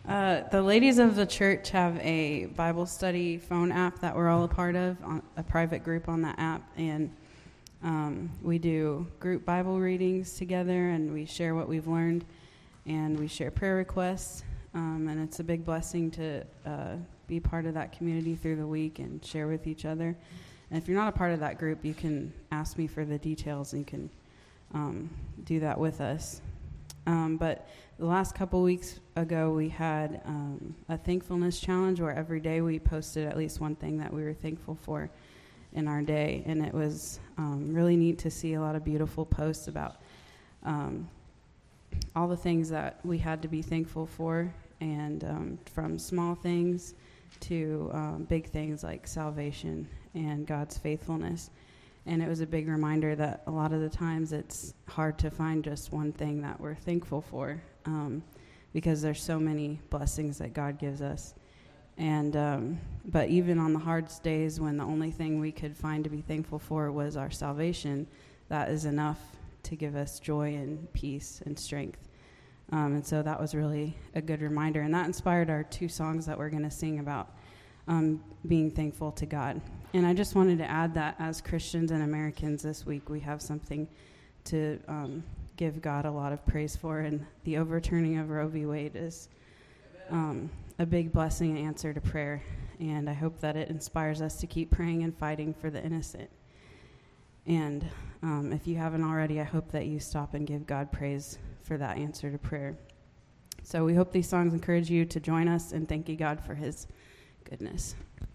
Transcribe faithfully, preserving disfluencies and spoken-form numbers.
Uh, the ladies of the church have a Bible study phone app that we're all a part of, on, a private group on that app, and um, we do group Bible readings together, and we share what we've learned, and we share prayer requests, um, and it's a big blessing to uh, be part of that community through the week and share with each other. And if you're not a part of that group, you can ask me for the details, and you can um, do that with us. Um, but the last couple weeks ago, we had um, a thankfulness challenge where every day we posted at least one thing that we were thankful for in our day. And it was um, really neat to see a lot of beautiful posts about um, all the things that we had to be thankful for, and um, from small things to um, big things like salvation and God's faithfulness. And it was a big reminder that a lot of the times it's hard to find just one thing that we're thankful for, um, because there's so many blessings that God gives us. And um, but even on the hard days when the only thing we could find to be thankful for was our salvation, that is enough to give us joy and peace and strength. Um, and so that was really a good reminder. And that inspired our two songs that we're going to sing about Um, being thankful to God. And I just wanted to add that as Christians and Americans this week, we have something to um, give God a lot of praise for, and the overturning of Roe v. Wade is um, a big blessing and answer to prayer, and I hope that it inspires us to keep praying and fighting for the innocent. And um, if you haven't already, I hope that you stop and give God praise for that answer to prayer. So we hope these songs encourage you to join us in thanking God for his goodness.